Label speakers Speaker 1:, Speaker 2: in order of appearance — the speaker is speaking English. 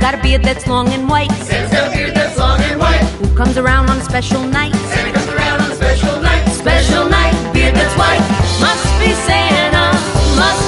Speaker 1: got a beard that's long and white.
Speaker 2: Santa's got a beard that's long and white.
Speaker 1: Who comes around on a special night.
Speaker 2: Santa comes around on a special night.
Speaker 1: Special night, beard that's white. Must be Santa, must